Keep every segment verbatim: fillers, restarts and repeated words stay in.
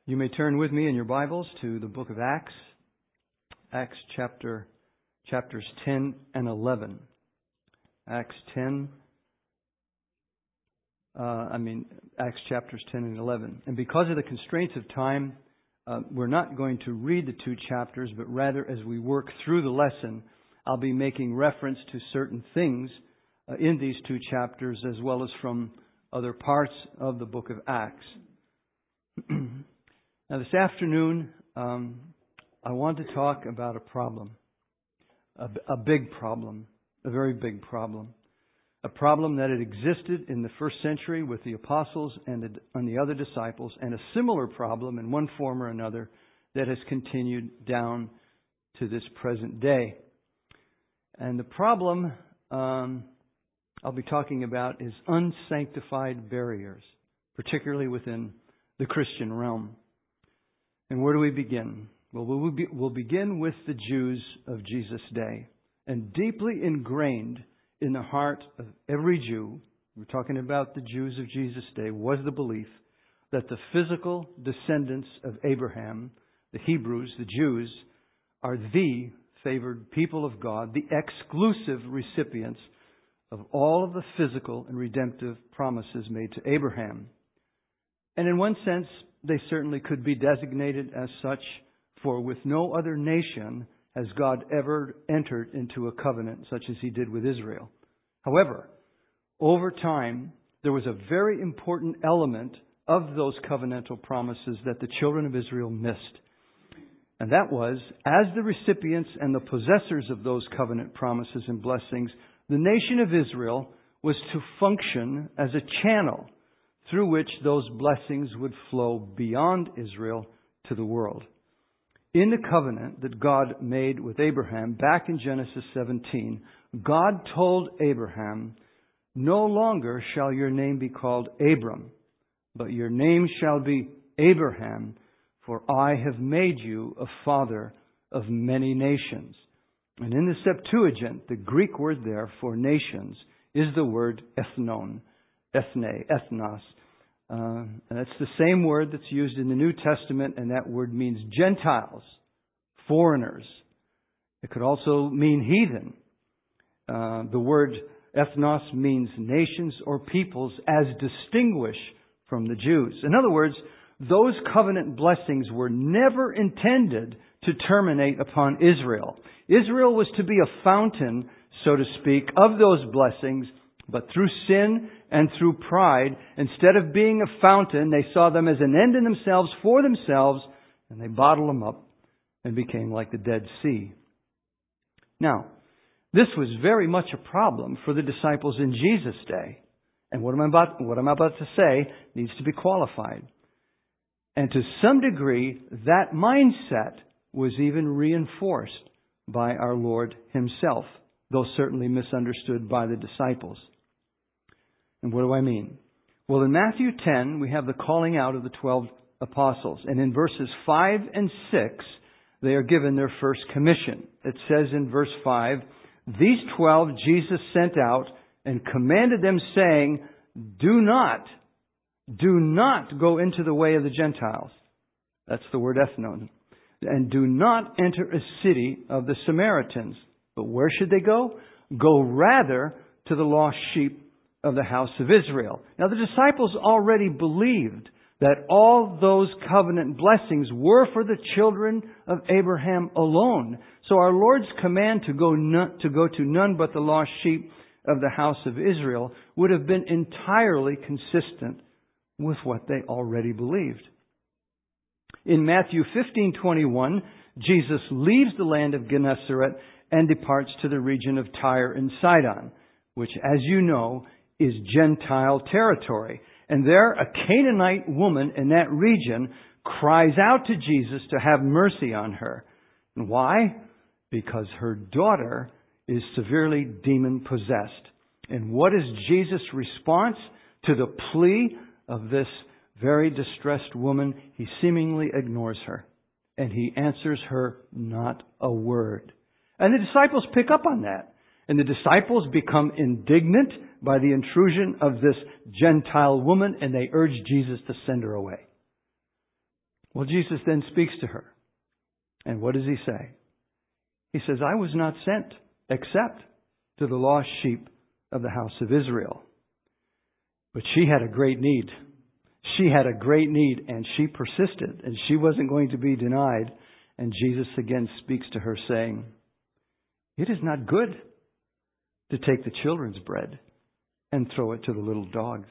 You may turn with me in your Bibles to the book of Acts, Acts chapter chapters ten and eleven. Acts ten, uh, I mean Acts chapters ten and eleven. And because of the constraints of time, uh, we're not going to read the two chapters, but rather as we work through the lesson, I'll be making reference to certain things uh, in these two chapters as well as from other parts of the book of Acts. Now, this afternoon, um, I want to talk about a problem, a, a big problem, a very big problem, a problem that had existed in the first century with the apostles and the, and the other disciples, and a similar problem in one form or another that has continued down to this present day. And the problem um, I'll be talking about is unsanctified barriers, particularly within the Christian realm. And where do we begin? Well, we'll, be, we'll begin with the Jews of Jesus' day. And deeply ingrained in the heart of every Jew, we're talking about the Jews of Jesus' day, was the belief that the physical descendants of Abraham, the Hebrews, the Jews, are the favored people of God, the exclusive recipients of all of the physical and redemptive promises made to Abraham. And in one sense, they certainly could be designated as such, for with no other nation has God ever entered into a covenant such as He did with Israel. However, over time, there was a very important element of those covenantal promises that the children of Israel missed. And that was, as the recipients and the possessors of those covenant promises and blessings, the nation of Israel was to function as a channel through which those blessings would flow beyond Israel to the world. In the covenant that God made with Abraham back in Genesis seventeen, God told Abraham, "No longer shall your name be called Abram, but your name shall be Abraham, for I have made you a father of many nations." And in the Septuagint, the Greek word there for nations is the word ethnon. Ethne, ethnos. Uh, and it's the same word that's used in the New Testament, and that word means Gentiles, foreigners. It could also mean heathen. Uh, the word ethnos means nations or peoples as distinguished from the Jews. In other words, those covenant blessings were never intended to terminate upon Israel. Israel was to be a fountain, so to speak, of those blessings, but through sin and through pride, instead of being a fountain, they saw them as an end in themselves, for themselves, and they bottled them up and became like the Dead Sea. Now, this was very much a problem for the disciples in Jesus' day. And what I'm about, what I'm about to say needs to be qualified. And to some degree, that mindset was even reinforced by our Lord Himself, though certainly misunderstood by the disciples. And what do I mean? Well, in Matthew ten, we have the calling out of the twelve apostles. And in verses five and six, they are given their first commission. It says in verse five, "These twelve Jesus sent out and commanded them, saying, Do not, do not go into the way of the Gentiles." That's the word ethnon. "And do not enter a city of the Samaritans." But where should they go? "Go rather to the lost sheep of the house of Israel." Now, the disciples already believed that all those covenant blessings were for the children of Abraham alone. So our Lord's command to go, none, to go to none but the lost sheep of the house of Israel would have been entirely consistent with what they already believed. In Matthew fifteen twenty-one, Jesus leaves the land of Gennesaret and departs to the region of Tyre and Sidon, which, as you know, is Gentile territory. And there, a Canaanite woman in that region cries out to Jesus to have mercy on her. And why? Because her daughter is severely demon-possessed. And what is Jesus' response to the plea of this very distressed woman? He seemingly ignores her. And He answers her not a word. And the disciples pick up on that. And the disciples become indignant by the intrusion of this Gentile woman, and they urge Jesus to send her away. Well, Jesus then speaks to her. And what does he say? He says, I was not sent except to the lost sheep of the house of Israel. But she had a great need. She had a great need, and she persisted, and she wasn't going to be denied. And Jesus again speaks to her, saying, it is not good to take the children's bread and throw it to the little dogs.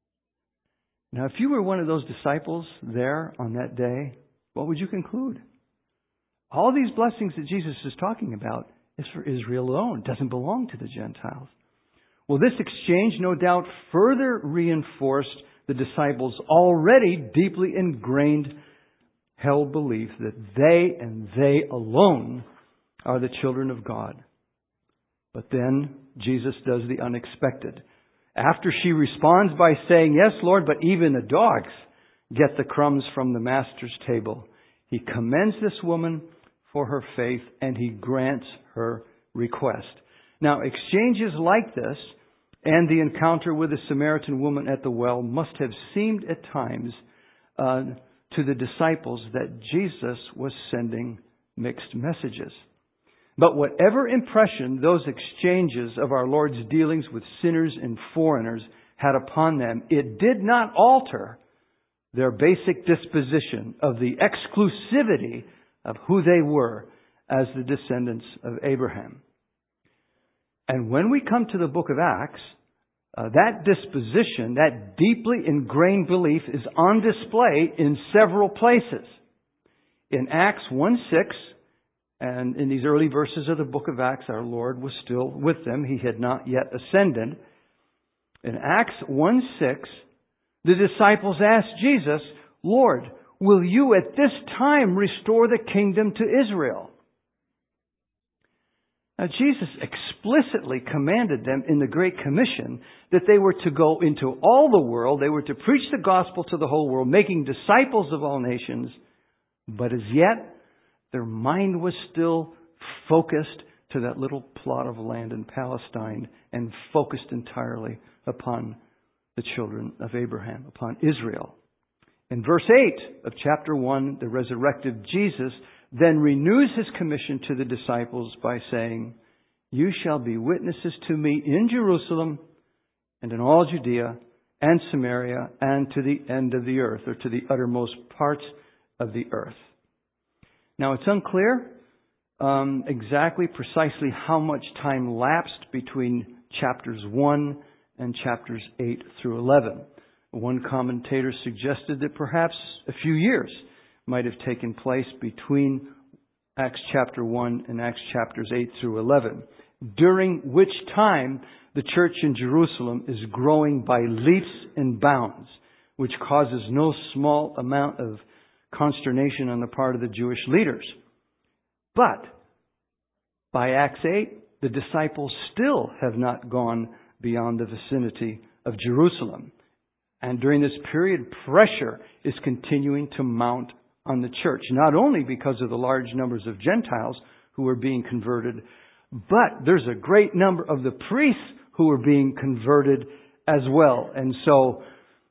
Now, if you were one of those disciples there on that day, what would you conclude? All these blessings that Jesus is talking about is for Israel alone. It doesn't belong to the Gentiles. Well, this exchange, no doubt, further reinforced the disciples' already deeply ingrained held belief that they and they alone are the children of God. But then Jesus does the unexpected. After she responds by saying, yes, Lord, but even the dogs get the crumbs from the master's table, he commends this woman for her faith and he grants her request. Now, exchanges like this and the encounter with the Samaritan woman at the well must have seemed at times uh, to the disciples that Jesus was sending mixed messages. But whatever impression those exchanges of our Lord's dealings with sinners and foreigners had upon them, it did not alter their basic disposition of the exclusivity of who they were as the descendants of Abraham. And when we come to the book of Acts, uh, that disposition, that deeply ingrained belief is on display in several places. In Acts one six, and in these early verses of the book of Acts, our Lord was still with them. He had not yet ascended. In Acts one six, the disciples asked Jesus, Lord, will you at this time restore the kingdom to Israel? Now, Jesus explicitly commanded them in the Great Commission that they were to go into all the world. They were to preach the gospel to the whole world, making disciples of all nations. But as yet, their mind was still focused to that little plot of land in Palestine and focused entirely upon the children of Abraham, upon Israel. In verse eight of chapter one, the resurrected Jesus then renews his commission to the disciples by saying, you shall be witnesses to me in Jerusalem and in all Judea and Samaria and to the end of the earth, or to the uttermost parts of the earth. Now, it's unclear um, exactly, precisely how much time lapsed between chapters one and chapters eight through eleven. One commentator suggested that perhaps a few years might have taken place between Acts chapter one and Acts chapters eight through eleven, during which time the church in Jerusalem is growing by leaps and bounds, which causes no small amount of consternation on the part of the Jewish leaders. But by Acts eight, the disciples still have not gone beyond the vicinity of Jerusalem. And during this period, pressure is continuing to mount on the church, not only because of the large numbers of Gentiles who are being converted, but there's a great number of the priests who are being converted as well. And so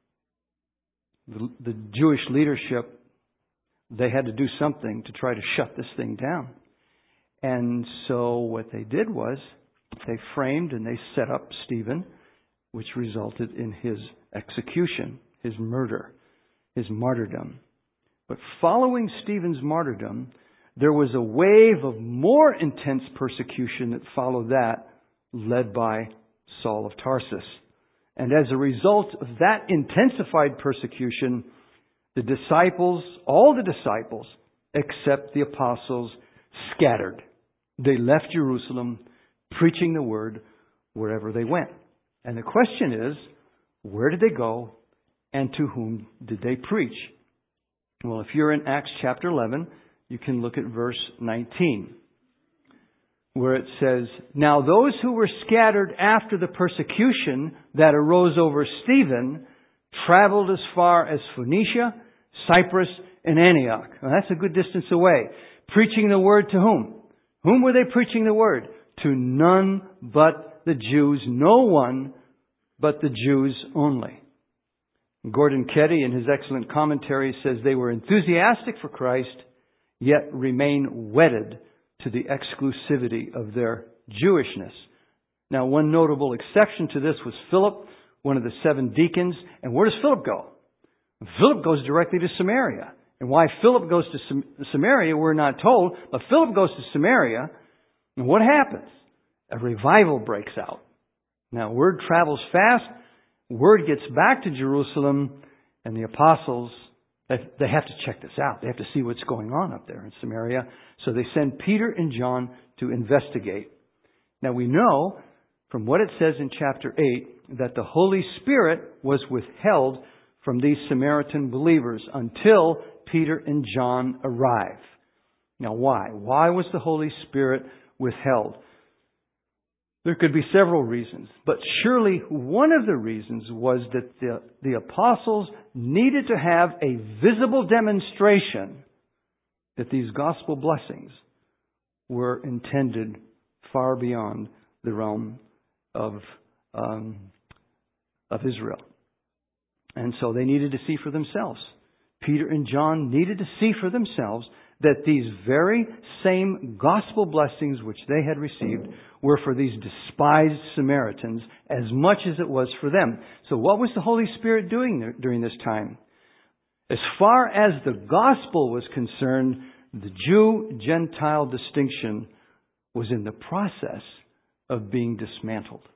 the, the Jewish leadership, they had to do something to try to shut this thing down. And so what they did was they framed and they set up Stephen, which resulted in his execution, his murder, his martyrdom. But following Stephen's martyrdom, there was a wave of more intense persecution that followed that, led by Saul of Tarsus. And as a result of that intensified persecution, the disciples, all the disciples, except the apostles, scattered. They left Jerusalem, preaching the word wherever they went. And the question is, where did they go and to whom did they preach? Well, if you're in Acts chapter eleven, you can look at verse nineteen, where it says, now those who were scattered after the persecution that arose over Stephen traveled as far as Phoenicia, Cyprus, and Antioch. Well, that's a good distance away. Preaching the word to whom? Whom were they preaching the word? To none but the Jews. No one but the Jews only. Gordon Ketty, in his excellent commentary, says they were enthusiastic for Christ, yet remain wedded to the exclusivity of their Jewishness. Now, one notable exception to this was Philip, one of the seven deacons. And where does Philip go? Philip goes directly to Samaria. And why Philip goes to Sam- Samaria, we're not told. But Philip goes to Samaria, and what happens? A revival breaks out. Now, word travels fast. Word gets back to Jerusalem, and the apostles, they they have to check this out. They have to see what's going on up there in Samaria. So they send Peter and John to investigate. Now, we know from what it says in chapter eight that the Holy Spirit was withheld from these Samaritan believers until Peter and John arrive. Now, why? Why was the Holy Spirit withheld? There could be several reasons, but surely one of the reasons was that the, the apostles needed to have a visible demonstration that these gospel blessings were intended far beyond the realm of um, of Israel. And so they needed to see for themselves. Peter and John needed to see for themselves that these very same gospel blessings which they had received were for these despised Samaritans as much as it was for them. So what was the Holy Spirit doing during this time? As far as the gospel was concerned, the Jew-Gentile distinction was in the process of being dismantled.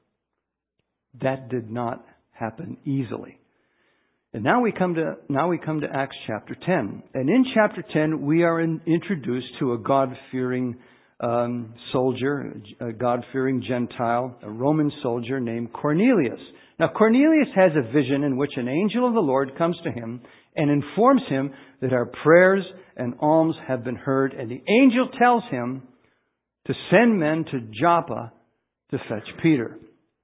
That did not happen easily. And now we come to now we come to Acts chapter ten. And in chapter ten, we are in, introduced to a God-fearing um, soldier, a God-fearing Gentile, a Roman soldier named Cornelius. Now, Cornelius has a vision in which an angel of the Lord comes to him and informs him that our prayers and alms have been heard. And the angel tells him to send men to Joppa to fetch Peter.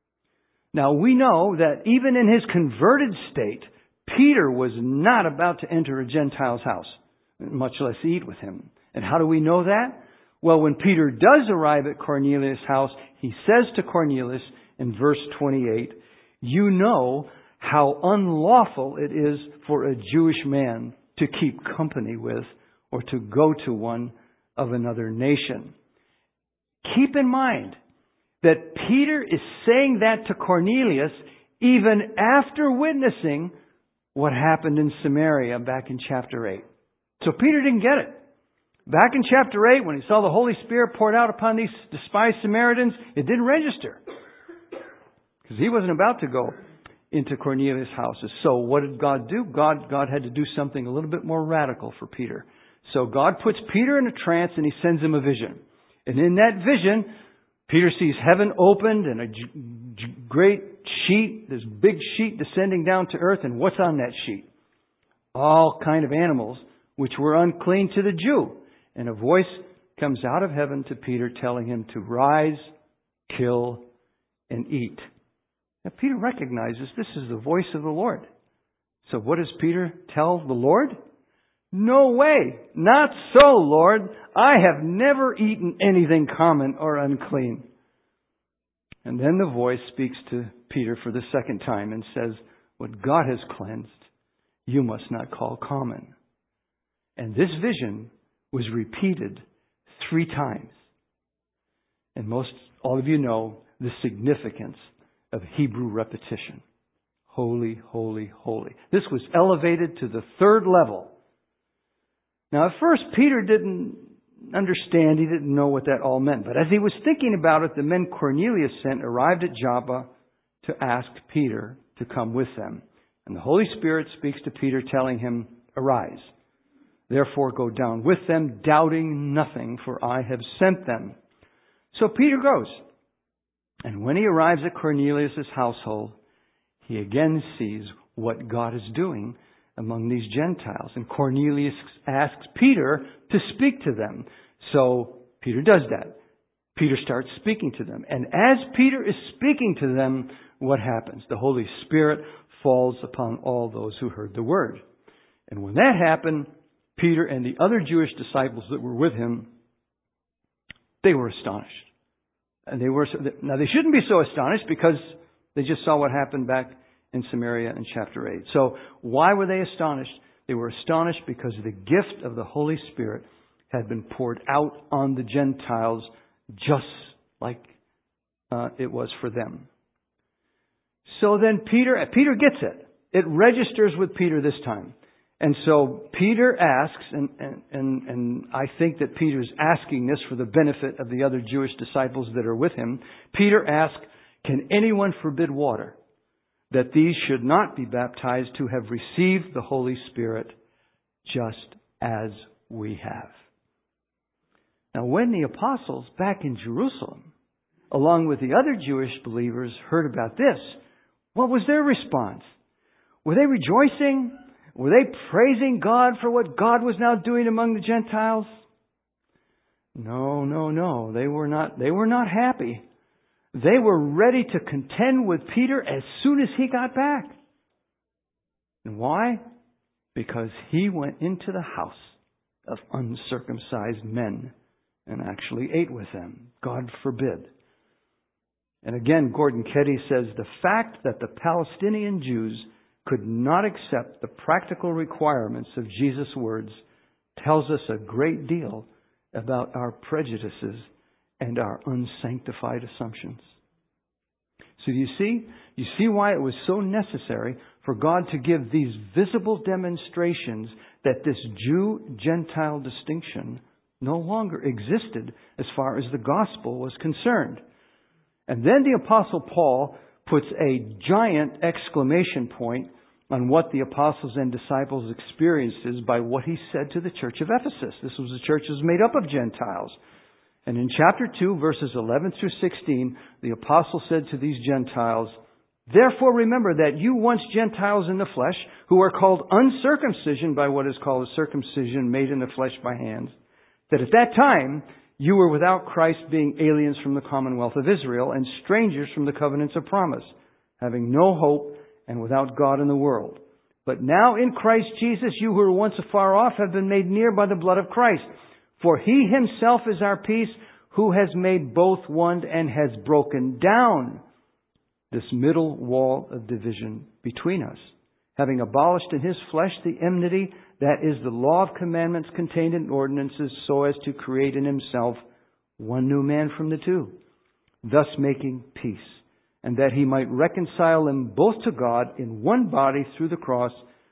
Now, we know that even in his converted state, Peter was not about to enter a Gentile's house, much less eat with him. And how do we know that? Well, when Peter does arrive at Cornelius' house, he says to Cornelius in verse twenty-eight, "You know how unlawful it is for a Jewish man to keep company with or to go to one of another nation." Keep in mind that Peter is saying that to Cornelius even after witnessing what happened in Samaria back in chapter eight. So Peter didn't get it. Back in chapter eight, when he saw the Holy Spirit poured out upon these despised Samaritans, it didn't register. Because he wasn't about to go into Cornelius' houses. So what did God do? God, God had to do something a little bit more radical for Peter. So God puts Peter in a trance and he sends him a vision. And in that vision, Peter sees heaven opened and a g- g- great sheet, this big sheet descending down to earth. And what's on that sheet? All kind of animals which were unclean to the Jew. And a voice comes out of heaven to Peter telling him to rise, kill, and eat. Now Peter recognizes this is the voice of the Lord. So what does Peter tell the Lord? "No way! Not so, Lord! I have never eaten anything common or unclean." And then the voice speaks to Peter for the second time and says, "What God has cleansed, you must not call common." And this vision was repeated three times. And most, all of you know the significance of Hebrew repetition. Holy, holy, holy. This was elevated to the third level. Now, at first, Peter didn't understand. He didn't know what that all meant. But as he was thinking about it, the men Cornelius sent arrived at Joppa to ask Peter to come with them. And the Holy Spirit speaks to Peter, telling him, "Arise. Therefore go down with them, doubting nothing, for I have sent them." So Peter goes. And when he arrives at Cornelius' household, he again sees what God is doing among these Gentiles. And Cornelius asks Peter to speak to them. So Peter does that. Peter starts speaking to them. And as Peter is speaking to them, what happens? The Holy Spirit falls upon all those who heard the word. And when that happened, Peter and the other Jewish disciples that were with him, they were astonished. And they were, now they shouldn't be so astonished because they just saw what happened back in Samaria in chapter eight. So why were they astonished? They were astonished because the gift of the Holy Spirit had been poured out on the Gentiles just like uh, it was for them. So then Peter, Peter gets it. It registers with Peter this time. And so Peter asks, and, and, and, and I think that Peter's asking this for the benefit of the other Jewish disciples that are with him. Peter asks, can anyone forbid water, that these should not be baptized who have received the Holy Spirit just as we have? Now when the apostles back in Jerusalem, along with the other Jewish believers, heard about this, what was their response? Were they rejoicing? Were they praising God for what God was now doing among the Gentiles? No, no, no. They were not, they were not happy. They were ready to contend with Peter as soon as he got back. And why? Because he went into the house of uncircumcised men and actually ate with them. God forbid. And again, Gordon Keddy says, the fact that the Palestinian Jews could not accept the practical requirements of Jesus' words tells us a great deal about our prejudices and our unsanctified assumptions. So you see, you see why it was so necessary for God to give these visible demonstrations that this Jew-Gentile distinction no longer existed as far as the gospel was concerned. And then the Apostle Paul puts a giant exclamation point on what the apostles and disciples experienced by what he said to the church of Ephesus. This was a church that was made up of Gentiles. And in chapter two, verses eleven through sixteen, the apostle said to these Gentiles, therefore remember that you once Gentiles in the flesh, who are called uncircumcision by what is called a circumcision made in the flesh by hands, that at that time you were without Christ, being aliens from the commonwealth of Israel and strangers from the covenants of promise, having no hope and without God in the world. But now in Christ Jesus, you who were once afar off have been made near by the blood of Christ. For He Himself is our peace, who has made both one and has broken down this middle wall of division between us, having abolished in His flesh the enmity, that is the law of commandments contained in ordinances, so as to create in Himself one new man from the two, thus making peace, and that He might reconcile them both to God in one body through the cross,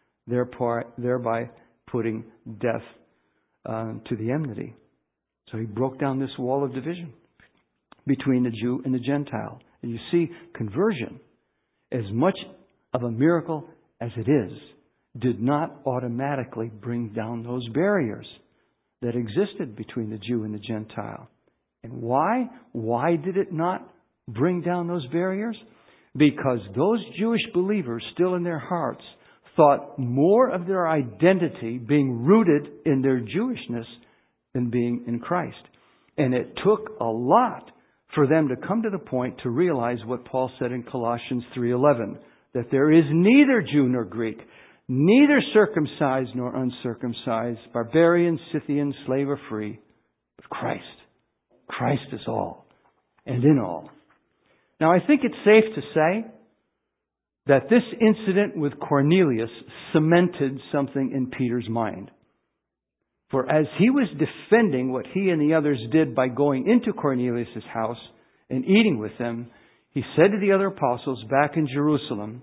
thereby putting death uh, to the enmity. So He broke down this wall of division between the Jew and the Gentile. And you see, conversion, as much of a miracle as it is, did not automatically bring down those barriers that existed between the Jew and the Gentile. And why? Why did it not bring down those barriers? Because those Jewish believers still in their hearts thought more of their identity being rooted in their Jewishness than being in Christ. And it took a lot for them to come to the point to realize what Paul said in Colossians three eleven, that there is neither Jew nor Greek, neither circumcised nor uncircumcised, barbarian, Scythian, slave or free, but Christ. Christ is all and in all. Now I think it's safe to say that this incident with Cornelius cemented something in Peter's mind. For as he was defending what he and the others did by going into Cornelius' house and eating with them, he said to the other apostles back in Jerusalem,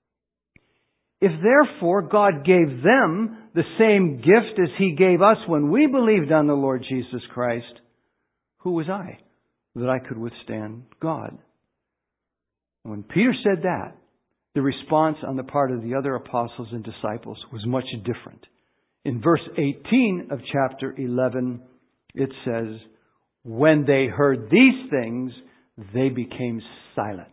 if therefore God gave them the same gift as He gave us when we believed on the Lord Jesus Christ, who was I that I could withstand God? And when Peter said that, the response on the part of the other apostles and disciples was much different. In verse eighteen of chapter eleven, it says, when they heard these things, they became silent.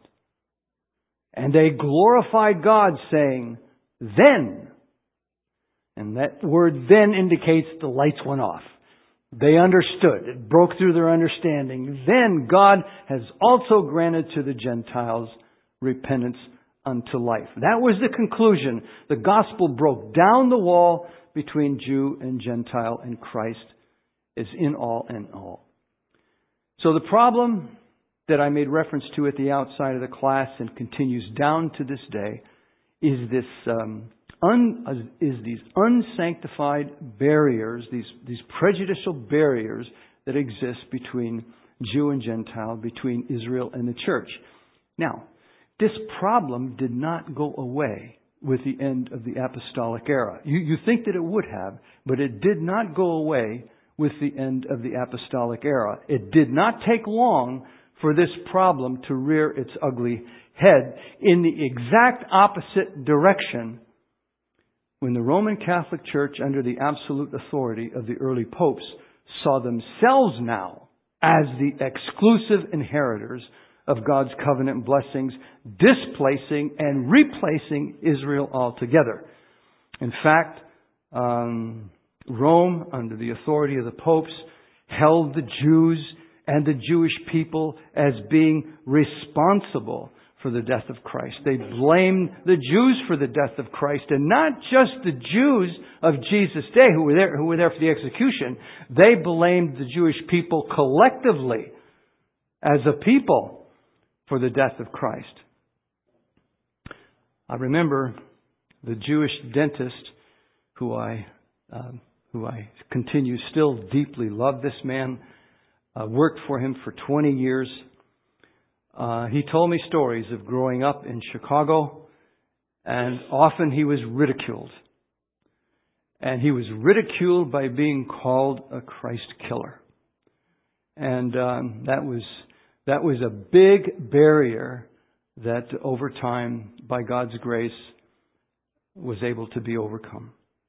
And they glorified God, saying, then. And that word then indicates the lights went off. They understood. It broke through their understanding. Then God has also granted to the Gentiles repentance unto life. That was the conclusion. The gospel broke down the wall between Jew and Gentile, and Christ is in all and all. So the problem that I made reference to at the outside of the class and continues down to this day is this um, un, is these unsanctified barriers, these these prejudicial barriers that exist between Jew and Gentile, between Israel and the church. Now, this problem did not go away with the end of the apostolic era. You, you think that it would have, but it did not go away with the end of the apostolic era. It did not take long for this problem to rear its ugly head in the exact opposite direction when the Roman Catholic Church, under the absolute authority of the early popes, saw themselves now as the exclusive inheritors of God's covenant blessings, displacing and replacing Israel altogether. In fact, um, Rome, under the authority of the popes, held the Jews and the Jewish people as being responsible for the death of Christ. They blamed the Jews for the death of Christ, and not just the Jews of Jesus' day who were there, who were there for the execution. They blamed the Jewish people collectively as a people for the death of Christ. I remember the Jewish dentist who I um, who I continue still deeply love. This man, uh, worked for him for twenty years. Uh, he told me stories of growing up in Chicago, and often he was ridiculed. And he was ridiculed by being called a Christ killer. And um, that was that was a big barrier that over time, by God's grace, was able to be overcome.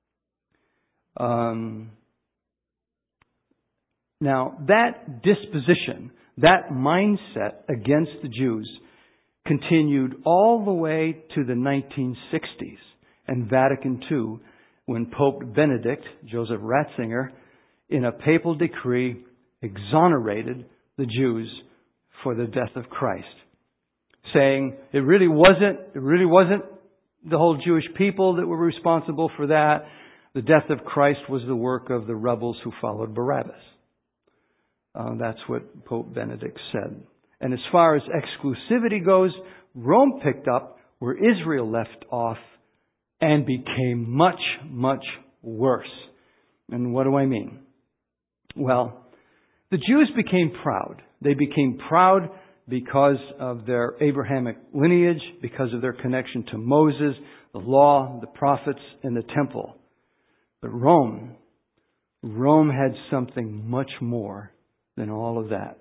Um, now, that disposition, that mindset against the Jews continued all the way to the nineteen sixties and Vatican Two, when Pope Benedict, Joseph Ratzinger, in a papal decree, exonerated the Jews for the death of Christ, saying it really wasn't, it really wasn't the whole Jewish people that were responsible for that. The death of Christ was the work of the rebels who followed Barabbas. Uh, that's what Pope Benedict said. And as far as exclusivity goes, Rome picked up where Israel left off and became much, much worse. And what do I mean? Well, the Jews became proud. They became proud because of their Abrahamic lineage, because of their connection to Moses, the law, the prophets, and the temple. But Rome, Rome had something much more than all of that.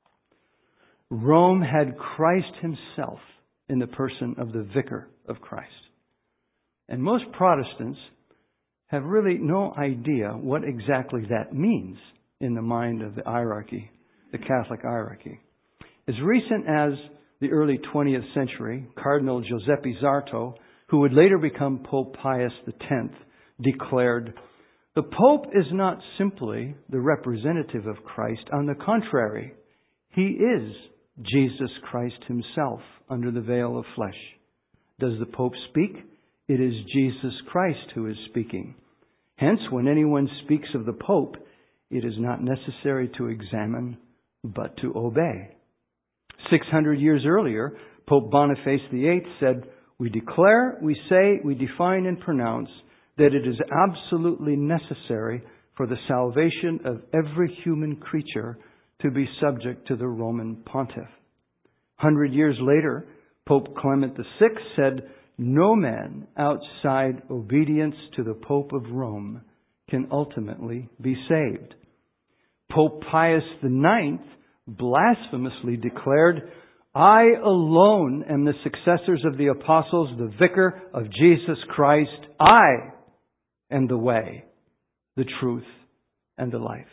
Rome had Christ Himself in the person of the Vicar of Christ. And most Protestants have really no idea what exactly that means in the mind of the hierarchy, the Catholic hierarchy. As recent as the early twentieth century, Cardinal Giuseppe Zarto, who would later become Pope Pius the tenth, declared, "The Pope is not simply the representative of Christ. On the contrary, he is Jesus Christ Himself under the veil of flesh. Does the Pope speak? It is Jesus Christ who is speaking. Hence, when anyone speaks of the Pope, it is not necessary to examine, but to obey." Six hundred years earlier, Pope Boniface the eighth said, "We declare, we say, we define and pronounce that it is absolutely necessary for the salvation of every human creature to be subject to the Roman pontiff." Hundred years later, Pope Clement the sixth said, "No man outside obedience to the Pope of Rome can ultimately be saved." Pope Pius the ninth blasphemously declared, "I alone am the successors of the apostles, the vicar of Jesus Christ. I am the way, the truth, and the life."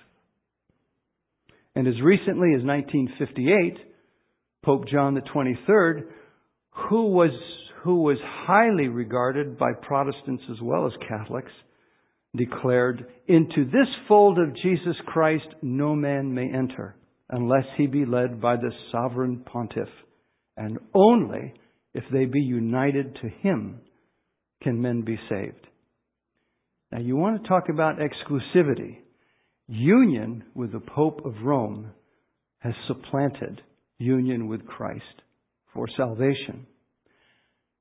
And as recently as nineteen fifty-eight, Pope John the twenty-third, who was who was highly regarded by Protestants as well as Catholics, declared, "Into this fold of Jesus Christ no man may enter, unless he be led by the sovereign pontiff, and only if they be united to him can men be saved." Now, you want to talk about exclusivity. Union with the Pope of Rome has supplanted union with Christ for salvation.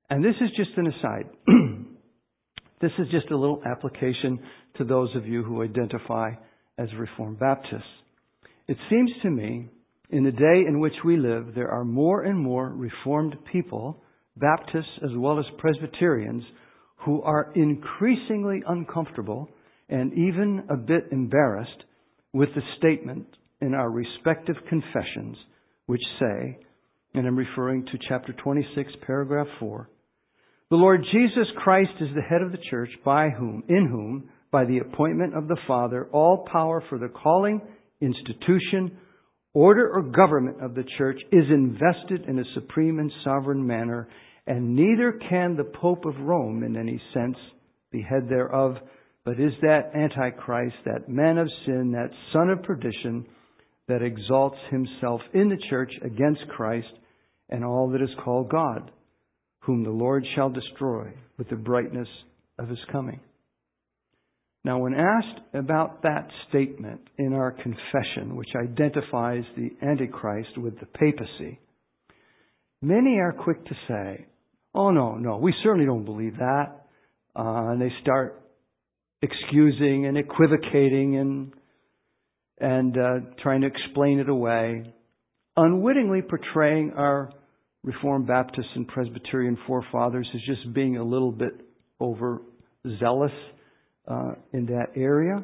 And this is just an aside. This is just a little application to those of you who identify as Reformed Baptists. It seems to me, in the day in which we live, there are more and more Reformed people, Baptists as well as Presbyterians, who are increasingly uncomfortable and even a bit embarrassed with the statement in our respective confessions, which say, and I'm referring to chapter twenty-six, paragraph four, "The Lord Jesus Christ is the head of the church, by whom, in whom, by the appointment of the Father, all power for the calling, institution, order, or government of the church is invested in a supreme and sovereign manner, and neither can the Pope of Rome, in any sense, be head thereof, but is that Antichrist, that man of sin, that son of perdition, that exalts himself in the church against Christ and all that is called God, whom the Lord shall destroy with the brightness of his coming." Now, when asked about that statement in our confession, which identifies the Antichrist with the papacy, many are quick to say, "Oh, no, no, we certainly don't believe that." Uh, and they start excusing and equivocating and and uh, trying to explain it away, unwittingly portraying our Reformed Baptist and Presbyterian forefathers as just being a little bit overzealous uh, in that area.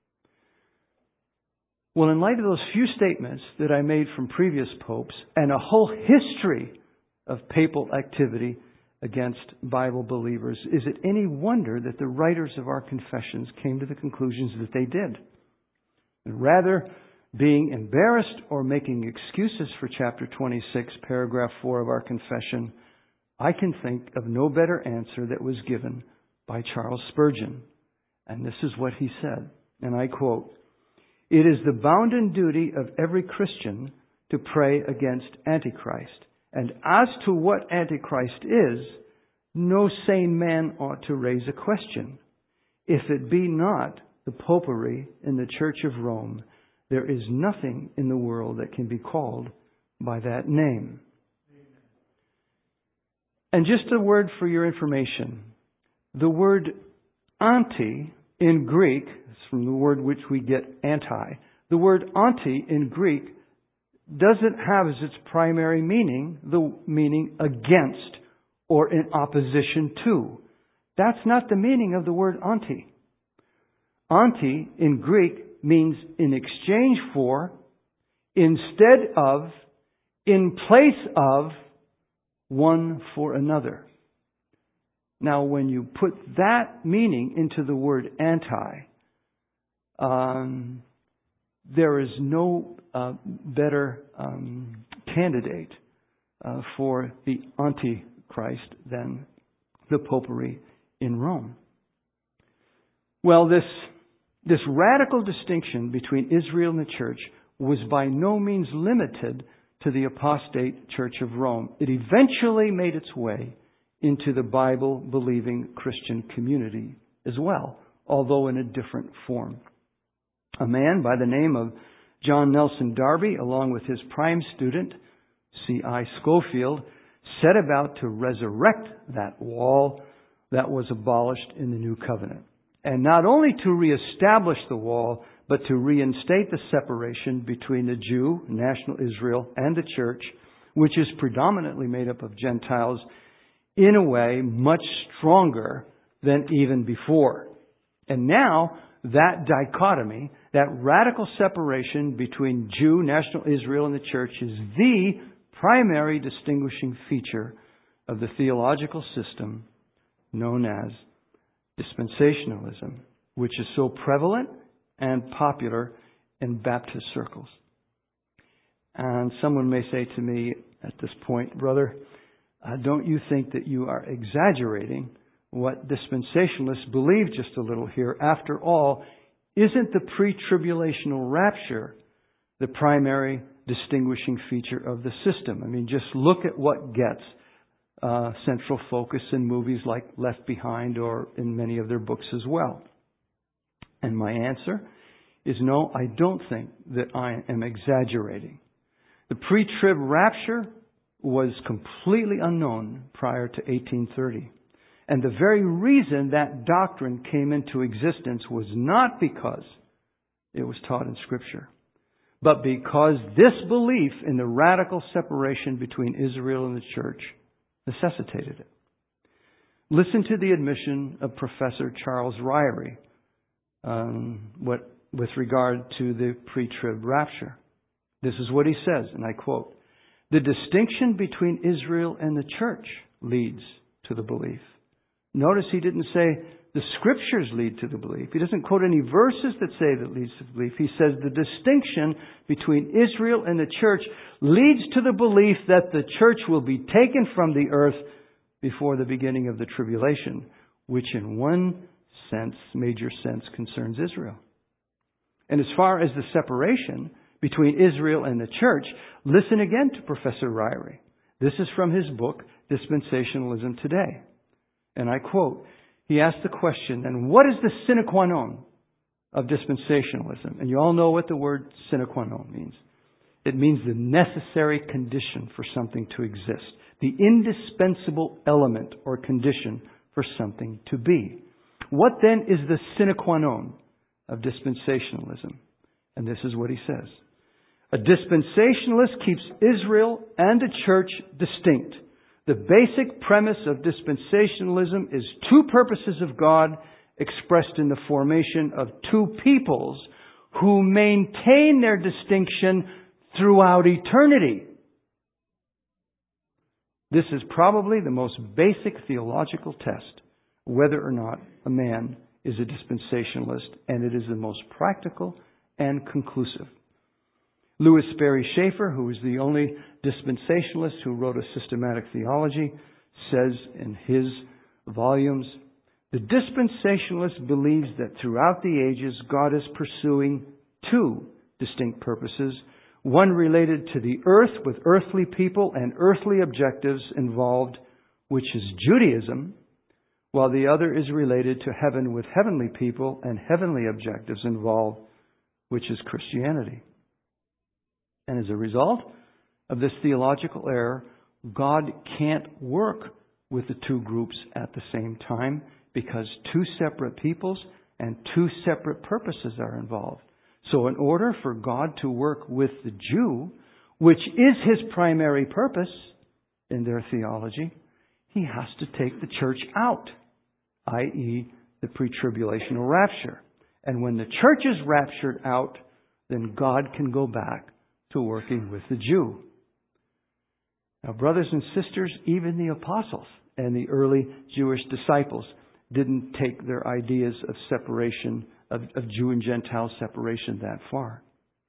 Well, in light of those few statements that I made from previous popes and a whole history of papal activity against Bible believers, is it any wonder that the writers of our confessions came to the conclusions that they did? And rather being embarrassed or making excuses for chapter twenty-six, paragraph four of our confession, I can think of no better answer that was given by Charles Spurgeon. And this is what he said, and I quote, "It is the bounden duty of every Christian to pray against Antichrist. And as to what Antichrist is, no sane man ought to raise a question. If it be not the popery in the Church of Rome, there is nothing in the world that can be called by that name." And just a word for your information. The word anti in Greek, it's from the word which we get anti. The word anti in Greek doesn't have as its primary meaning the meaning against or in opposition to. That's not the meaning of the word anti. Anti in Greek means in exchange for, instead of, in place of, one for another. Now, when you put that meaning into the word anti, um, there is no uh, better um, candidate uh, for the Antichrist than the popery in Rome. Well, this this radical distinction between Israel and the church was by no means limited to the apostate Church of Rome. It eventually made its way into the Bible-believing Christian community as well, although in a different form. A man by the name of John Nelson Darby, along with his prime student, C I Scofield, set about to resurrect that wall that was abolished in the New Covenant. And not only to reestablish the wall, but to reinstate the separation between the Jew, national Israel, and the church, which is predominantly made up of Gentiles, in a way much stronger than even before. And now, that dichotomy, that radical separation between Jew, national Israel, and the church is the primary distinguishing feature of the theological system known as dispensationalism, which is so prevalent and popular in Baptist circles. And someone may say to me at this point, "Brother, uh, don't you think that you are exaggerating what dispensationalists believe just a little here? After all, isn't the pre-tribulational rapture the primary distinguishing feature of the system? I mean, just look at what gets uh, central focus in movies like Left Behind or in many of their books as well." And my answer is no, I don't think that I am exaggerating. The pre-trib rapture was completely unknown prior to eighteen thirty. And the very reason that doctrine came into existence was not because it was taught in Scripture, but because this belief in the radical separation between Israel and the church necessitated it. Listen to the admission of Professor Charles Ryrie um, what, with regard to the pre-trib rapture. This is what he says, and I quote, "The distinction between Israel and the church leads to the belief." Notice he didn't say the Scriptures lead to the belief. He doesn't quote any verses that say that leads to the belief. He says the distinction between Israel and the church leads to the belief that the church will be taken from the earth before the beginning of the tribulation, which in one sense, major sense, concerns Israel. And as far as the separation between Israel and the church, listen again to Professor Ryrie. This is from his book, Dispensationalism Today. And I quote, he asked the question, and what is the sine qua non of dispensationalism? And you all know what the word sine qua non means. It means the necessary condition for something to exist. The indispensable element or condition for something to be. What then is the sine qua non of dispensationalism? And this is what he says. A dispensationalist keeps Israel and the church distinct. The basic premise of dispensationalism is two purposes of God expressed in the formation of two peoples who maintain their distinction throughout eternity. This is probably the most basic theological test, whether or not a man is a dispensationalist, and it is the most practical and conclusive. Louis Sperry Schaeffer, who is the only dispensationalist who wrote a systematic theology, says in his volumes, the dispensationalist believes that throughout the ages God is pursuing two distinct purposes, one related to the earth with earthly people and earthly objectives involved, which is Judaism, while the other is related to heaven with heavenly people and heavenly objectives involved, which is Christianity. And as a result of this theological error, God can't work with the two groups at the same time because two separate peoples and two separate purposes are involved. So in order for God to work with the Jew, which is His primary purpose in their theology, He has to take the church out, that is the pre-tribulational rapture. And when the church is raptured out, then God can go back to working with the Jew. Now, brothers and sisters, even the apostles and the early Jewish disciples didn't take their ideas of separation, of, of Jew and Gentile separation that far.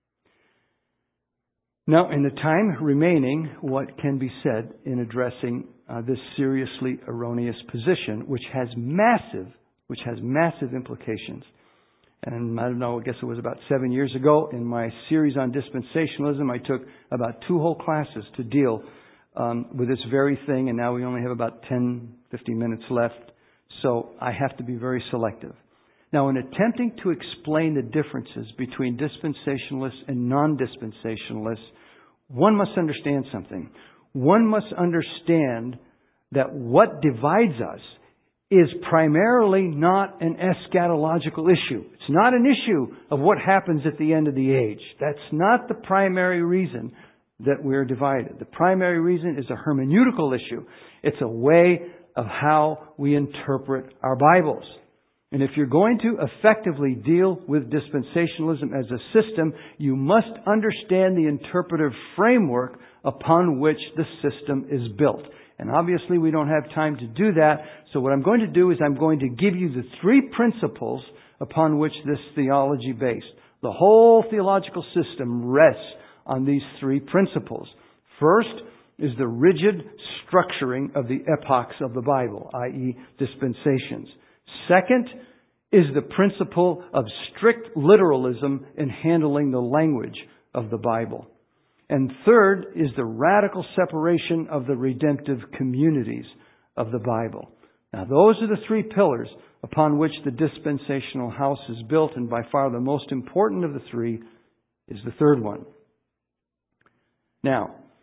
Now, in the time remaining, what can be said in addressing uh, this seriously erroneous position, which has massive, which has massive implications? And I don't know, I guess it was about seven years ago in my series on dispensationalism, I took about two whole classes to deal um, with this very thing, and now we only have about ten, fifteen minutes left, so I have to be very selective. Now, in attempting to explain the differences between dispensationalists and non-dispensationalists, one must understand something. One must understand that what divides us is primarily not an eschatological issue. It's not an issue of what happens at the end of the age. That's not the primary reason that we're divided. The primary reason is a hermeneutical issue. It's a way of how we interpret our Bibles. And if you're going to effectively deal with dispensationalism as a system, you must understand the interpretive framework upon which the system is built. And obviously we don't have time to do that. So what I'm going to do is I'm going to give you the three principles upon which this theology based. The whole theological system rests on these three principles. First is the rigid structuring of the epochs of the Bible, that is dispensations. Second is the principle of strict literalism in handling the language of the Bible. And third is the radical separation of the redemptive communities of the Bible. Now, those are the three pillars upon which the dispensational house is built, and by far the most important of the three is the third one. Now,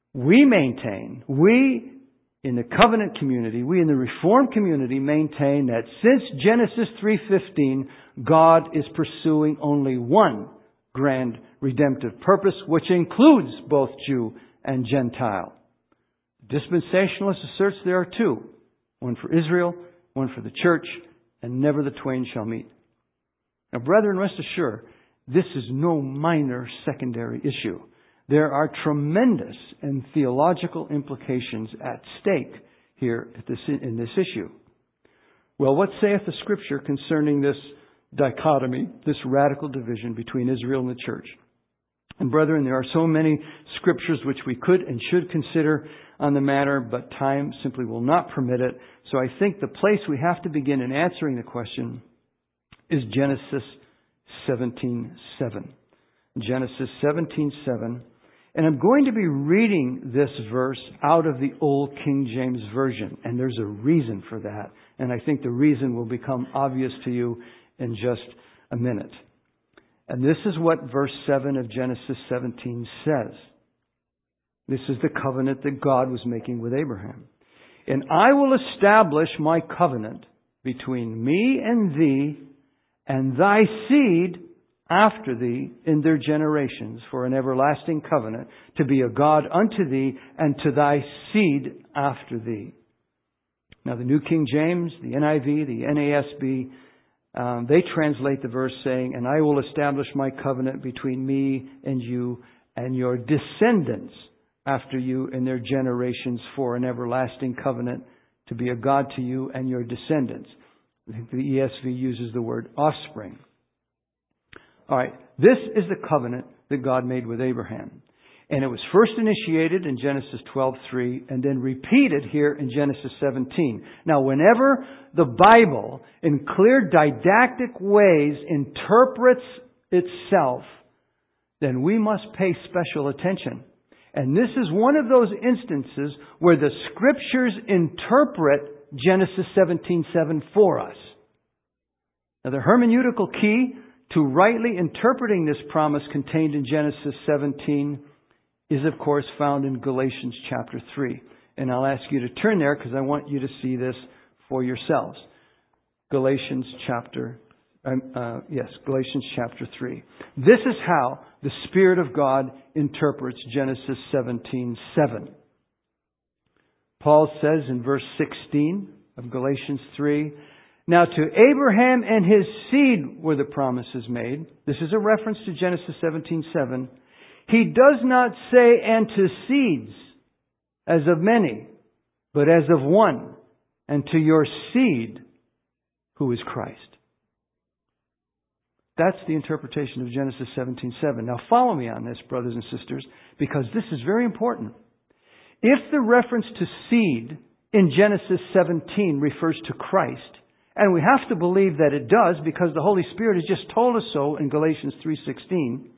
We maintain, we in the covenant community, we in the Reformed community maintain that since Genesis three fifteen, God is pursuing only one grand redemptive purpose, which includes both Jew and Gentile. Dispensationalist asserts there are two, one for Israel, one for the church, and never the twain shall meet. Now, brethren, rest assured, this is no minor secondary issue. There are tremendous and theological implications at stake here at this, in this issue. Well, what saith the Scripture concerning this dichotomy, this radical division between Israel and the church? And brethren, there are so many Scriptures which we could and should consider on the matter, but time simply will not permit it. So I think the place we have to begin in answering the question is Genesis seventeen seven. Genesis seventeen seven. And I'm going to be reading this verse out of the Old King James Version. And there's a reason for that. And I think the reason will become obvious to you in just a minute. And this is what verse seven of Genesis seventeen says. This is the covenant that God was making with Abraham. And I will establish my covenant between me and thee and thy seed after thee in their generations for an everlasting covenant, to be a God unto thee and to thy seed after thee. Now the New King James, the N I V, the N A S B, um, they translate the verse saying, and I will establish my covenant between me and you and your descendants after you in their generations for an everlasting covenant, to be a God to you and your descendants. I think the E S V uses the word offspring. All right, this is the covenant that God made with Abraham. And it was first initiated in Genesis twelve three and then repeated here in Genesis seventeen. Now, whenever the Bible, in clear didactic ways, interprets itself, then we must pay special attention. And this is one of those instances where the Scriptures interpret Genesis seventeen seven for us. Now, the hermeneutical key to rightly interpreting this promise contained in Genesis seventeen is, of course, found in Galatians chapter three. And I'll ask you to turn there because I want you to see this for yourselves. Galatians chapter, um, uh, yes, Galatians chapter three. This is how the Spirit of God interprets Genesis seventeen seven. Paul says in verse sixteen of Galatians three, now to Abraham and his seed were the promises made. This is a reference to Genesis seventeen seven. He does not say, and to seeds, as of many, but as of one, and to your seed, who is Christ. That's the interpretation of Genesis seventeen seven. Now follow me on this, brothers and sisters, because this is very important. If the reference to seed in Genesis seventeen refers to Christ, and we have to believe that it does because the Holy Spirit has just told us so in Galatians three sixteen,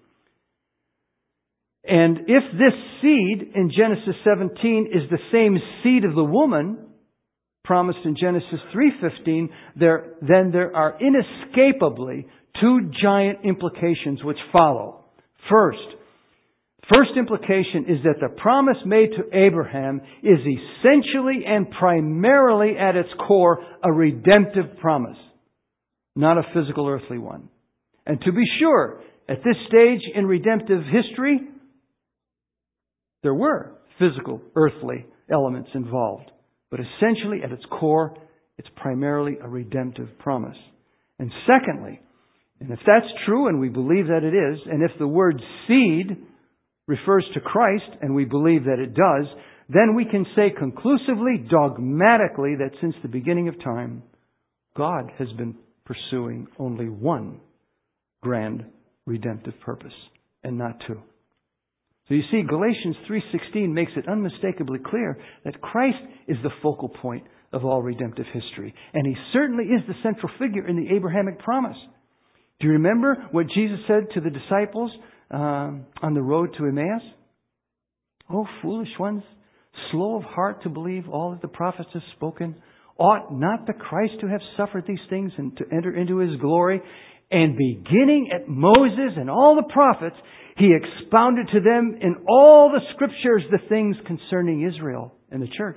and if this seed in Genesis seventeen is the same seed of the woman promised in Genesis three fifteen, there, then there are inescapably two giant implications which follow. First, first implication is that the promise made to Abraham is essentially and primarily at its core a redemptive promise, not a physical earthly one. And to be sure, at this stage in redemptive history, there were physical, earthly elements involved. But essentially, at its core, it's primarily a redemptive promise. And secondly, and if that's true, and we believe that it is, and if the word seed refers to Christ, and we believe that it does, then we can say conclusively, dogmatically, that since the beginning of time, God has been pursuing only one grand redemptive purpose, and not two. So you see, Galatians three sixteen makes it unmistakably clear that Christ is the focal point of all redemptive history. And He certainly is the central figure in the Abrahamic promise. Do you remember what Jesus said to the disciples um, on the road to Emmaus? Oh, foolish ones, slow of heart to believe all that the prophets have spoken. Ought not the Christ to have suffered these things and to enter into His glory? And beginning at Moses and all the prophets, He expounded to them in all the Scriptures the things concerning Israel and the church.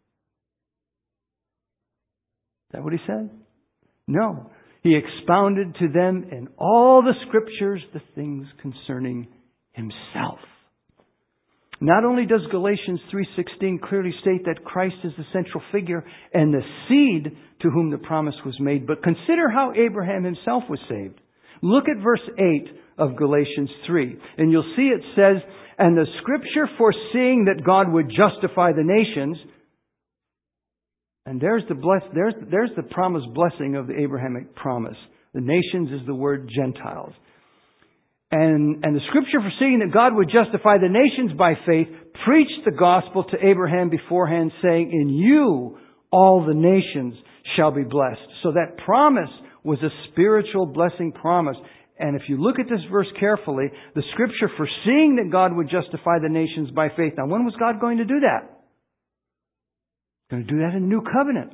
Is that what He said? No. He expounded to them in all the Scriptures the things concerning Himself. Not only does Galatians three sixteen clearly state that Christ is the central figure and the seed to whom the promise was made, but consider how Abraham himself was saved. Look at verse eight of Galatians three, and you'll see it says, "And the Scripture foreseeing that God would justify the nations," and there's the bless, there's, there's the promised blessing of the Abrahamic promise. The nations is the word Gentiles. And, and the Scripture foreseeing that God would justify the nations by faith preached the gospel to Abraham beforehand, saying, "In you all the nations shall be blessed." So that promise was a spiritual blessing promise. And if you look at this verse carefully, the Scripture foreseeing that God would justify the nations by faith. Now, when was God going to do that? He's going to do that in the New Covenant.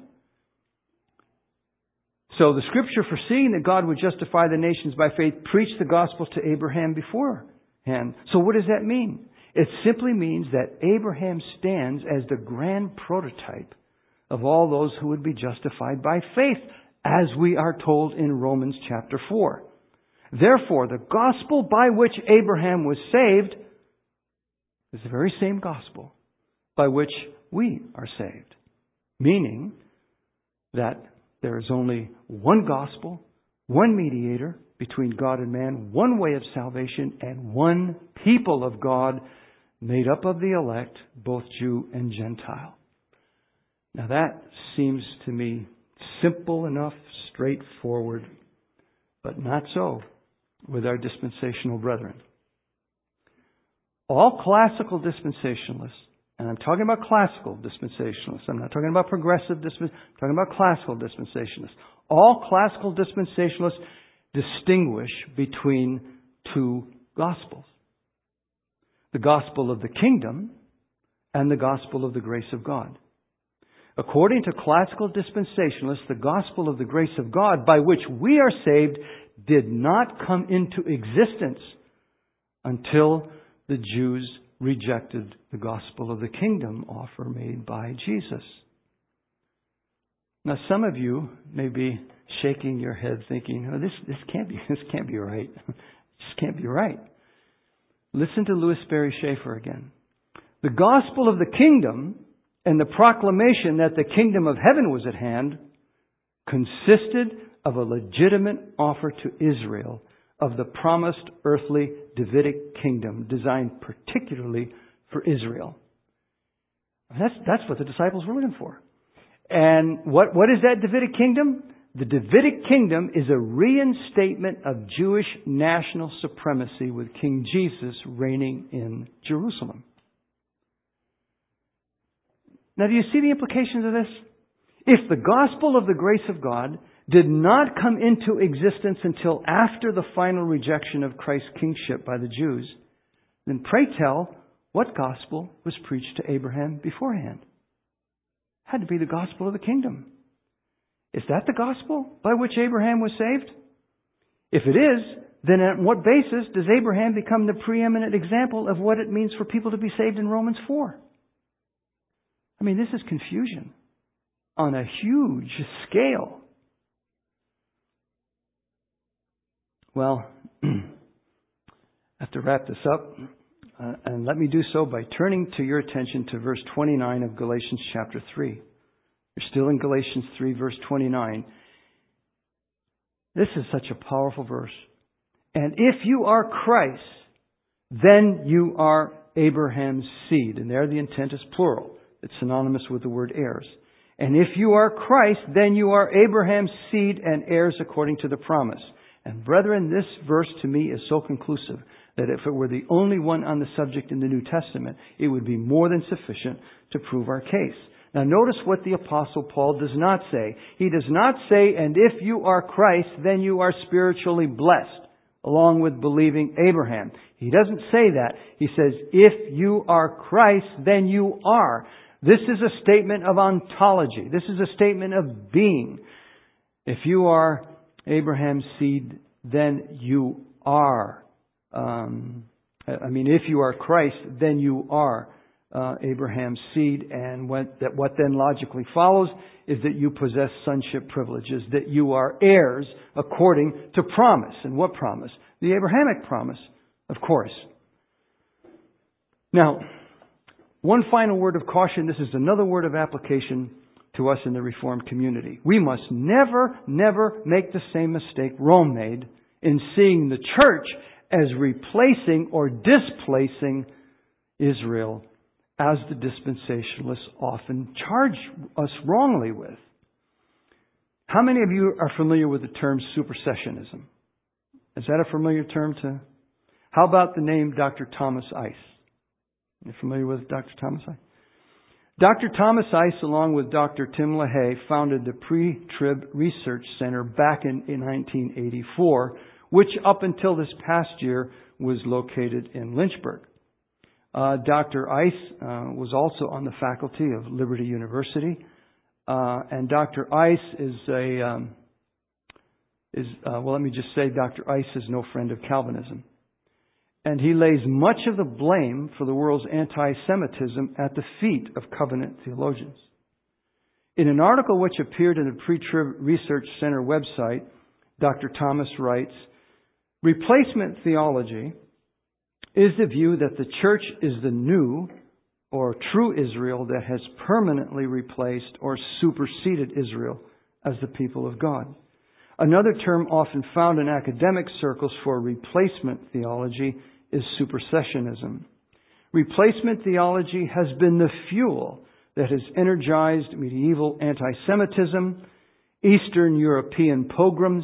So the Scripture foreseeing that God would justify the nations by faith preached the gospel to Abraham beforehand. So what does that mean? It simply means that Abraham stands as the grand prototype of all those who would be justified by faith, as we are told in Romans chapter four. Therefore, the gospel by which Abraham was saved is the very same gospel by which we are saved. Meaning that there is only one gospel, one mediator between God and man, one way of salvation, and one people of God made up of the elect, both Jew and Gentile. Now that seems to me simple enough, straightforward, but not so with our dispensational brethren. All classical dispensationalists, and I'm talking about classical dispensationalists, I'm not talking about progressive dispensationalists, I'm talking about classical dispensationalists. All classical dispensationalists distinguish between two gospels. The gospel of the kingdom and the gospel of the grace of God. According to classical dispensationalists, the gospel of the grace of God by which we are saved did not come into existence until the Jews rejected the gospel of the kingdom offer made by Jesus. Now, some of you may be shaking your head thinking, "Oh, this, this can't be, this can't be right. This can't be right." Listen to Louis Sperry Schaeffer again. The gospel of the kingdom and the proclamation that the kingdom of heaven was at hand consisted of a legitimate offer to Israel of the promised earthly Davidic kingdom designed particularly for Israel. That's, that's what the disciples were looking for. And what, what is that Davidic kingdom? The Davidic kingdom is a reinstatement of Jewish national supremacy with King Jesus reigning in Jerusalem. Now, do you see the implications of this? If the gospel of the grace of God did not come into existence until after the final rejection of Christ's kingship by the Jews, then pray tell, what gospel was preached to Abraham beforehand? It had to be the gospel of the kingdom. Is that the gospel by which Abraham was saved? If it is, then on what basis does Abraham become the preeminent example of what it means for people to be saved in Romans four? I mean, this is confusion on a huge scale. Well, I have to wrap this up, uh, and let me do so by turning to your attention to verse twenty-nine of Galatians chapter three. You're still in Galatians three, verse twenty-nine. This is such a powerful verse. "And if you are Christ, then you are Abraham's seed." And there the intent is plural. It's synonymous with the word heirs. "And if you are Christ, then you are Abraham's seed and heirs according to the promise." And brethren, this verse to me is so conclusive that if it were the only one on the subject in the New Testament, it would be more than sufficient to prove our case. Now notice what the Apostle Paul does not say. He does not say, "And if you are Christ, then you are spiritually blessed, along with believing Abraham." He doesn't say that. He says, "If you are Christ, then you are." This is a statement of ontology. This is a statement of being. If you are Abraham's seed then you are. Um, I mean, if you are Christ, then you are uh, Abraham's seed. And what, that what then logically follows is that you possess sonship privileges, that you are heirs according to promise. And what promise? The Abrahamic promise, of course. Now, one final word of caution. This is another word of application to us in the Reformed community. We must never, never make the same mistake Rome made in seeing the church as replacing or displacing Israel, as the dispensationalists often charge us wrongly with. How many of you are familiar with the term supersessionism? Is that a familiar term to? How about the name Doctor Thomas Ice? You familiar with Doctor Thomas Ice? Doctor Thomas Ice, along with Doctor Tim LaHaye, founded the Pre-Trib Research Center back in, in nineteen eighty-four, which up until this past year was located in Lynchburg. Uh, Doctor Ice uh, was also on the faculty of Liberty University, uh, and Doctor Ice is a um, is uh, well. Let me just say, Doctor Ice is no friend of Calvinism. And he lays much of the blame for the world's anti-Semitism at the feet of covenant theologians. In an article which appeared in the Pre-Trib Research Center website, Doctor Thomas writes, "Replacement theology is the view that the church is the new or true Israel that has permanently replaced or superseded Israel as the people of God. Another term often found in academic circles for replacement theology is supersessionism. Replacement theology has been the fuel that has energized medieval anti-Semitism, Eastern European pogroms."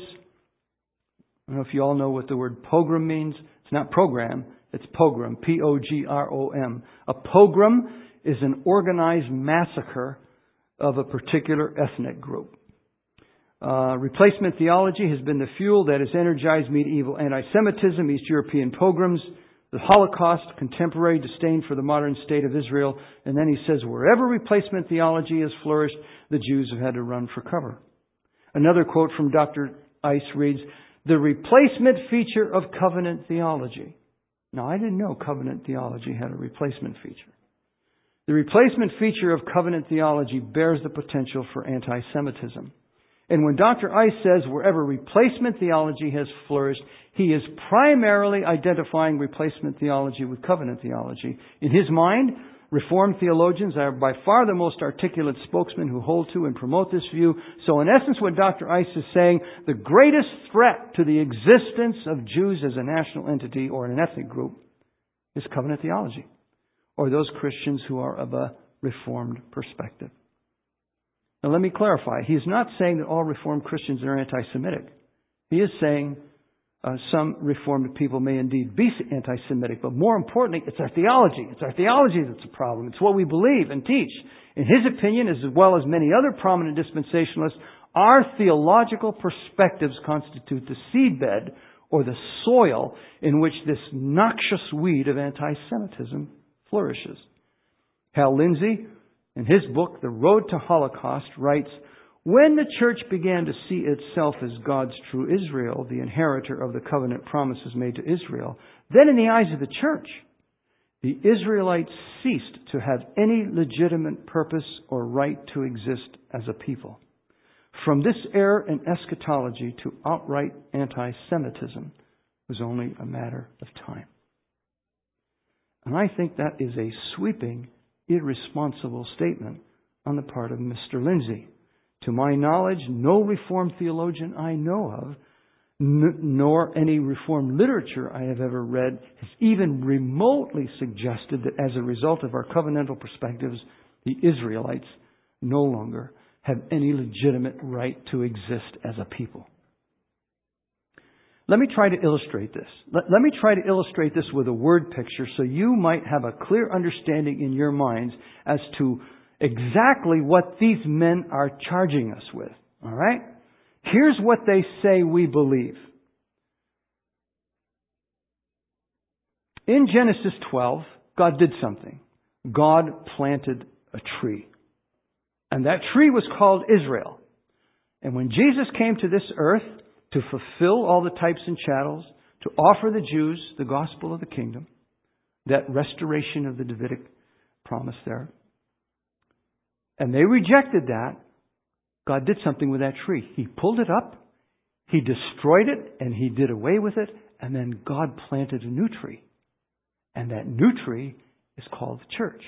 I don't know if you all know what the word pogrom means. It's not program, it's pogrom, P O G R O M. A pogrom is an organized massacre of a particular ethnic group. Uh, replacement theology has been the fuel that has energized medieval anti-Semitism, East European pogroms, the Holocaust, contemporary disdain for the modern state of Israel. And then he says, wherever replacement theology has flourished, the Jews have had to run for cover. Another quote from Doctor Ice reads, "The replacement feature of covenant theology." Now, I didn't know covenant theology had a replacement feature. "The replacement feature of covenant theology bears the potential for anti-Semitism." And when Doctor Ice says wherever replacement theology has flourished, he is primarily identifying replacement theology with covenant theology. In his mind, Reformed theologians are by far the most articulate spokesmen who hold to and promote this view. So in essence, what Doctor Ice is saying, the greatest threat to the existence of Jews as a national entity or an ethnic group is covenant theology, or those Christians who are of a Reformed perspective. Now let me clarify. He is not saying that all Reformed Christians are anti-Semitic. He is saying uh, some Reformed people may indeed be anti-Semitic, but more importantly, it's our theology. It's our theology that's a problem. It's what we believe and teach. In his opinion, as well as many other prominent dispensationalists, our theological perspectives constitute the seedbed or the soil in which this noxious weed of anti-Semitism flourishes. Hal Lindsey, in his book, The Road to Holocaust, writes, "When the church began to see itself as God's true Israel, the inheritor of the covenant promises made to Israel, then in the eyes of the church, the Israelites ceased to have any legitimate purpose or right to exist as a people. From this error in eschatology to outright anti-Semitism was only a matter of time." And I think that is a sweeping, irresponsible statement on the part of Mister Lindsey. To my knowledge, no Reformed theologian I know of, n- nor any Reformed literature I have ever read, has even remotely suggested that as a result of our covenantal perspectives, the Israelites no longer have any legitimate right to exist as a people. Let me try to illustrate this. Let, let me try to illustrate this with a word picture so you might have a clear understanding in your minds as to exactly what these men are charging us with. All right? Here's what they say we believe. In Genesis twelve, God did something. God planted a tree. And that tree was called Israel. And when Jesus came to this earth, to fulfill all the types and chattels, to offer the Jews the gospel of the kingdom, that restoration of the Davidic promise there. And they rejected that. God did something with that tree. He pulled it up, He destroyed it, and He did away with it, and then God planted a new tree. And that new tree is called the church.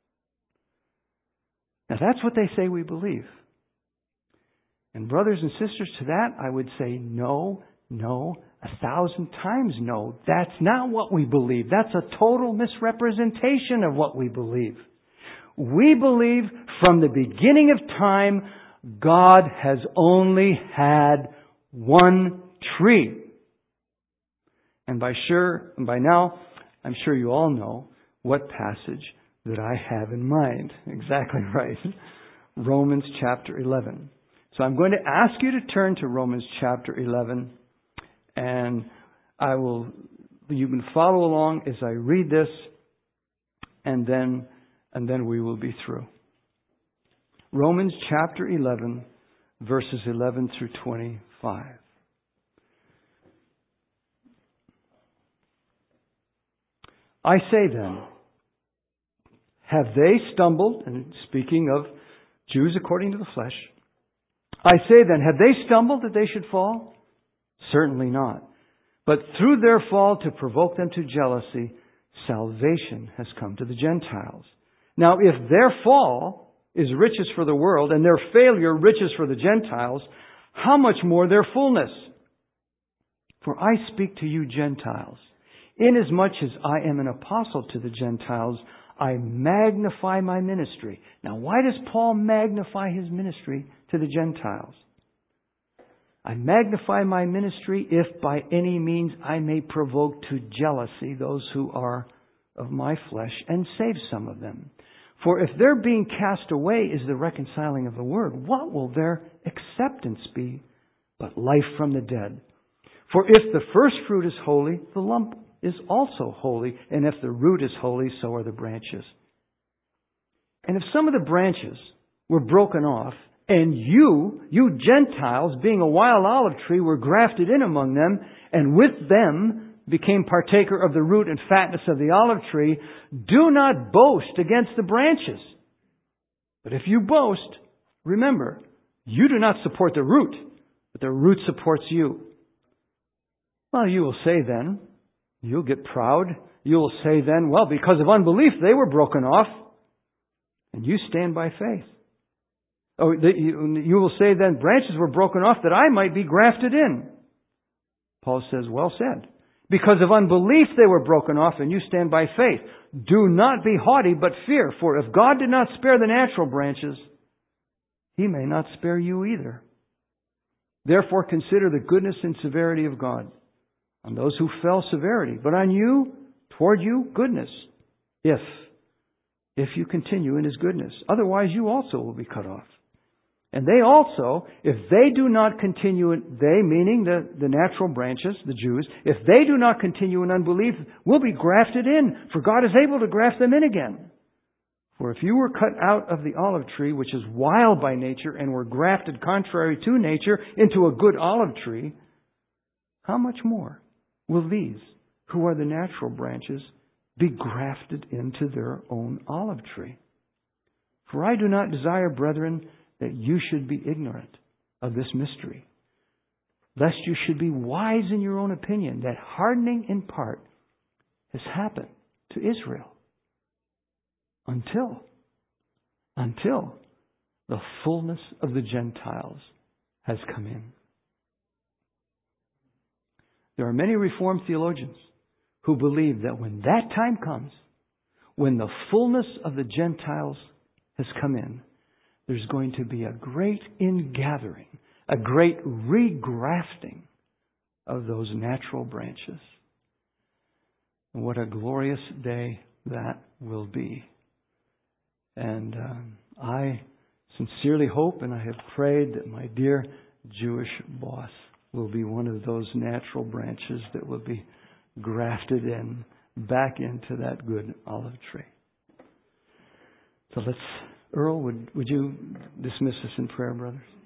Now that's what they say we believe. And brothers and sisters, to that I would say no, no, a thousand times no. That's not what we believe. That's a total misrepresentation of what we believe. We believe from the beginning of time, God has only had one tree. And by sure, and by now, I'm sure you all know what passage that I have in mind. Exactly right. Romans chapter eleven. So I'm going to ask you to turn to Romans chapter eleven, and I will, you can follow along as I read this, and then, and then we will be through. Romans chapter eleven, verses eleven through twenty-five. I say then, have they stumbled, and speaking of Jews according to the flesh, I say then, have they stumbled that they should fall? Certainly not. But through their fall to provoke them to jealousy, salvation has come to the Gentiles. Now if their fall is riches for the world, and their failure riches for the Gentiles, how much more their fullness? For I speak to you Gentiles. Inasmuch as I am an apostle to the Gentiles, I magnify my ministry. Now, why does Paul magnify his ministry to the Gentiles? I magnify my ministry if by any means I may provoke to jealousy those who are of my flesh and save some of them. For if their being cast away is the reconciling of the word, what will their acceptance be but life from the dead? For if the first fruit is holy, the lump is also holy, and if the root is holy, so are the branches. And if some of the branches were broken off, and you, you Gentiles, being a wild olive tree, were grafted in among them, and with them became partaker of the root and fatness of the olive tree, do not boast against the branches. But if you boast, remember, you do not support the root, but the root supports you. Well, you will say then, you'll get proud. You'll say then, well, because of unbelief, they were broken off. And you stand by faith. Oh, you, you will say then, branches were broken off that I might be grafted in. Paul says, well said. Because of unbelief, they were broken off, and you stand by faith. Do not be haughty, but fear. For if God did not spare the natural branches, He may not spare you either. Therefore consider the goodness and severity of God. On those who fell, severity. But on you, toward you, goodness. If, if you continue in His goodness. Otherwise you also will be cut off. And they also, if they do not continue, in, they, meaning the, the natural branches, the Jews, if they do not continue in unbelief, will be grafted in. For God is able to graft them in again. For if you were cut out of the olive tree, which is wild by nature, and were grafted contrary to nature into a good olive tree, how much more will these, who are the natural branches, be grafted into their own olive tree? For I do not desire, brethren, that you should be ignorant of this mystery, lest you should be wise in your own opinion, that hardening in part has happened to Israel until, until the fullness of the Gentiles has come in. There are many Reformed theologians who believe that when that time comes, when the fullness of the Gentiles has come in, there's going to be a great ingathering, a great regrafting of those natural branches. And what a glorious day that will be. And um, I sincerely hope, and I have prayed, that my dear Jewish boss will be one of those natural branches that will be grafted in back into that good olive tree. So let's, Earl, would, would you dismiss us in prayer, brothers?